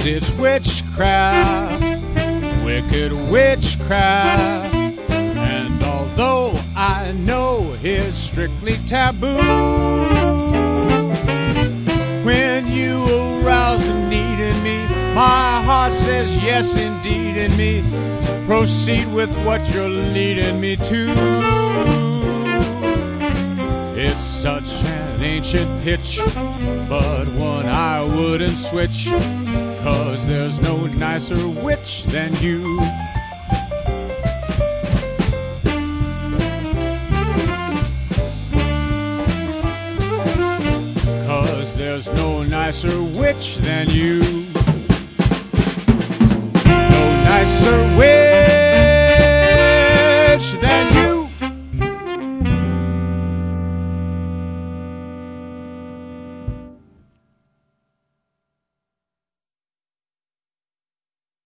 'cause it's witchcraft, wicked witchcraft. And although I know it's strictly taboo, when you arouse the need in me, my heart says yes indeed in me. Proceed with what you're leading me to. It's such an ancient pitch, but one I wouldn't switch, 'cause there's no nicer witch than you. There's no nicer witch than you.